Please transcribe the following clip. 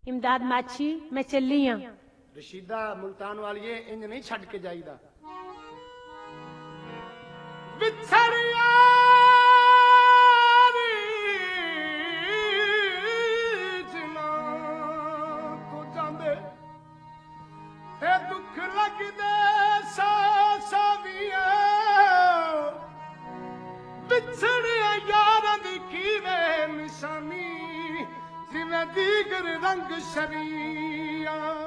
इमदाद माछी मैं चली हाँ। रशीदा मुल्तान वालिए इंज नहीं छड़ के जाईदा। विछड़ यारी जिना तो जांदे ते दुख लगदे साविया विछड़ यारां दी कीवे निशानी जिवें दीगर रंग शरिया।